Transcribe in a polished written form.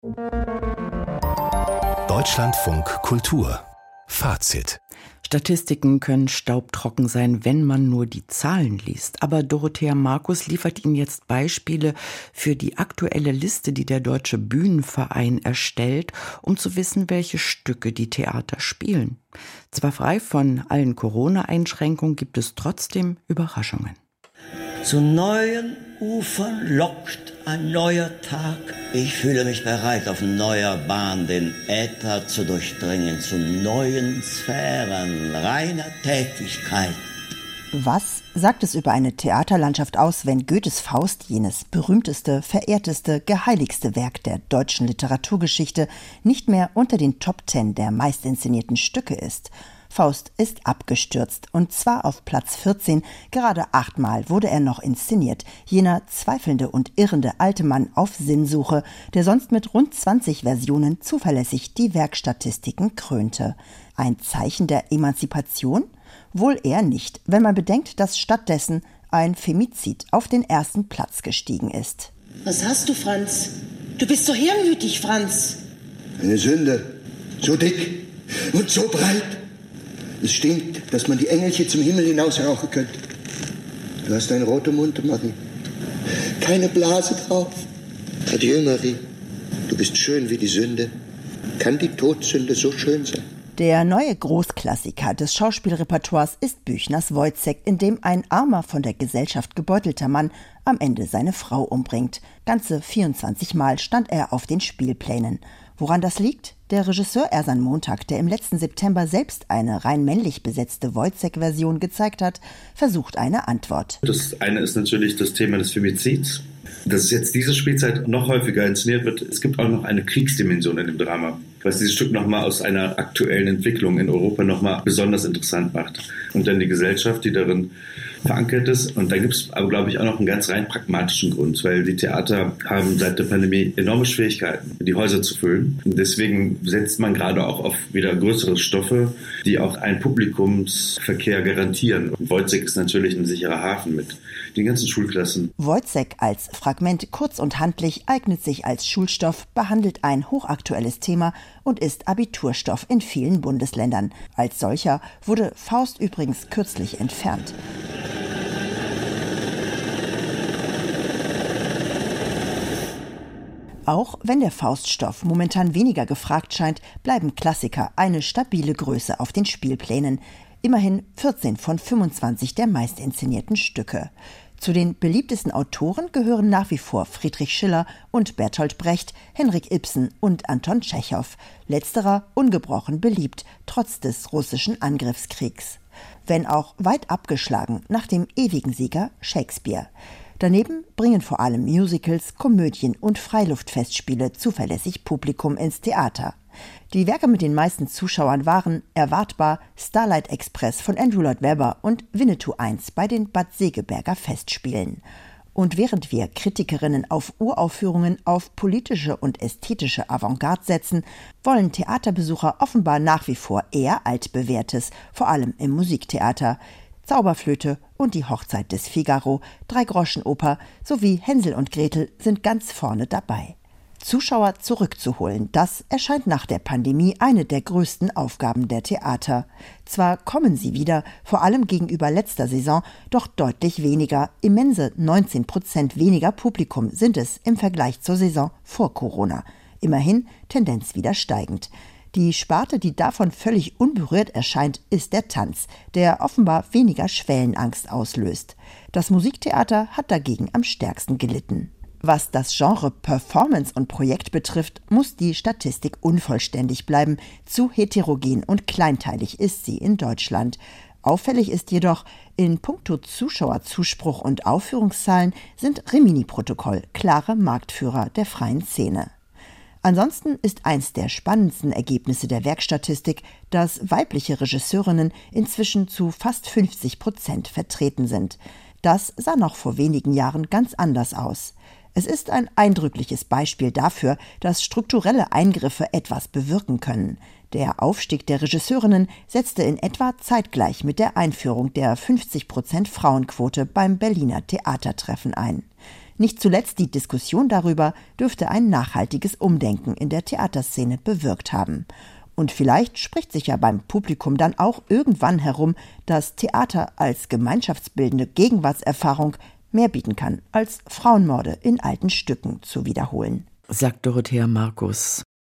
Deutschlandfunk Kultur. Fazit. Statistiken können staubtrocken sein, wenn man nur die Zahlen liest. Aber Dorothea Markus liefert Ihnen jetzt Beispiele für die aktuelle Liste, die der Deutsche Bühnenverein erstellt, um zu wissen, welche Stücke die Theater spielen. Zwar frei von allen Corona-Einschränkungen, gibt es trotzdem Überraschungen. Zu neuen Ufern lockt ein neuer Tag. Ich fühle mich bereit, auf neuer Bahn den Äther zu durchdringen, zu neuen Sphären reiner Tätigkeit. Was sagt es über eine Theaterlandschaft aus, wenn Goethes Faust, jenes berühmteste, verehrteste, geheiligste Werk der deutschen Literaturgeschichte, nicht mehr unter den Top 10 der meistinszenierten Stücke ist? Faust ist abgestürzt, und zwar auf Platz 14. Gerade 8-mal wurde er noch inszeniert. Jener zweifelnde und irrende alte Mann auf Sinnsuche, der sonst mit rund 20 Versionen zuverlässig die Werkstatistiken krönte. Ein Zeichen der Emanzipation? Wohl eher nicht, wenn man bedenkt, dass stattdessen ein Femizid auf den ersten Platz gestiegen ist. Was hast du, Franz? Du bist so hirnwütig, Franz. Eine Sünde. So dick und so breit. Es stinkt, dass man die Engelchen zum Himmel hinaus rauchen könnte. Du hast einen roten Mund, Marie. Keine Blase drauf. Adieu, Marie. Du bist schön wie die Sünde. Kann die Todsünde so schön sein? Der neue Großklassiker des Schauspielrepertoires ist Büchners Woyzeck, in dem ein armer, von der Gesellschaft gebeutelter Mann am Ende seine Frau umbringt. Ganze 24 Mal stand er auf den Spielplänen. Woran das liegt? Der Regisseur Ersan Montag, der im letzten September selbst eine rein männlich besetzte Woyzeck-Version gezeigt hat, versucht eine Antwort. Das eine ist natürlich das Thema des Femizids. Dass es jetzt diese Spielzeit noch häufiger inszeniert wird, es gibt auch noch eine Kriegsdimension in dem Drama, was dieses Stück nochmal aus einer aktuellen Entwicklung in Europa nochmal besonders interessant macht. Und dann die Gesellschaft, die darin verankert ist. Und da gibt es aber, glaube ich, auch noch einen ganz rein pragmatischen Grund, weil die Theater haben seit der Pandemie enorme Schwierigkeiten, die Häuser zu füllen. Und deswegen setzt man gerade auch auf wieder größere Stoffe, die auch einen Publikumsverkehr garantieren. Und Woyzeck ist natürlich ein sicherer Hafen mit den ganzen Schulklassen. Woyzeck als Fragment kurz und handlich eignet sich als Schulstoff, behandelt ein hochaktuelles Thema und ist Abiturstoff in vielen Bundesländern. Als solcher wurde Faust übrigens kürzlich entfernt. Auch wenn der Fauststoff momentan weniger gefragt scheint, bleiben Klassiker eine stabile Größe auf den Spielplänen. Immerhin 14 von 25 der meistinszenierten Stücke. Zu den beliebtesten Autoren gehören nach wie vor Friedrich Schiller und Bertolt Brecht, Henrik Ibsen und Anton Tschechow. Letzterer ungebrochen beliebt, trotz des russischen Angriffskriegs. Wenn auch weit abgeschlagen nach dem ewigen Sieger Shakespeare. Daneben bringen vor allem Musicals, Komödien und Freiluftfestspiele zuverlässig Publikum ins Theater. Die Werke mit den meisten Zuschauern waren erwartbar Starlight Express von Andrew Lloyd Webber und Winnetou I bei den Bad Segeberger Festspielen. Und während wir Kritikerinnen auf Uraufführungen auf politische und ästhetische Avantgarde setzen, wollen Theaterbesucher offenbar nach wie vor eher altbewährtes, vor allem im Musiktheater. Zauberflöte und die Hochzeit des Figaro, Dreigroschenoper sowie Hänsel und Gretel sind ganz vorne dabei. Zuschauer zurückzuholen, das erscheint nach der Pandemie eine der größten Aufgaben der Theater. Zwar kommen sie wieder, vor allem gegenüber letzter Saison, doch deutlich weniger. Immense 19% weniger Publikum sind es im Vergleich zur Saison vor Corona. Immerhin Tendenz wieder steigend. Die Sparte, die davon völlig unberührt erscheint, ist der Tanz, der offenbar weniger Schwellenangst auslöst. Das Musiktheater hat dagegen am stärksten gelitten. Was das Genre Performance und Projekt betrifft, muss die Statistik unvollständig bleiben. Zu heterogen und kleinteilig ist sie in Deutschland. Auffällig ist jedoch, in puncto Zuschauerzuspruch und Aufführungszahlen sind Rimini-Protokoll klare Marktführer der freien Szene. Ansonsten ist eins der spannendsten Ergebnisse der Werkstatistik, dass weibliche Regisseurinnen inzwischen zu fast 50% vertreten sind. Das sah noch vor wenigen Jahren ganz anders aus. Es ist ein eindrückliches Beispiel dafür, dass strukturelle Eingriffe etwas bewirken können. Der Aufstieg der Regisseurinnen setzte in etwa zeitgleich mit der Einführung der 50% Frauenquote beim Berliner Theatertreffen ein. Nicht zuletzt die Diskussion darüber dürfte ein nachhaltiges Umdenken in der Theaterszene bewirkt haben. Und vielleicht spricht sich ja beim Publikum dann auch irgendwann herum, dass Theater als gemeinschaftsbildende Gegenwartserfahrung mehr bieten kann, als Frauenmorde in alten Stücken zu wiederholen. Sagt Dorothea Markus.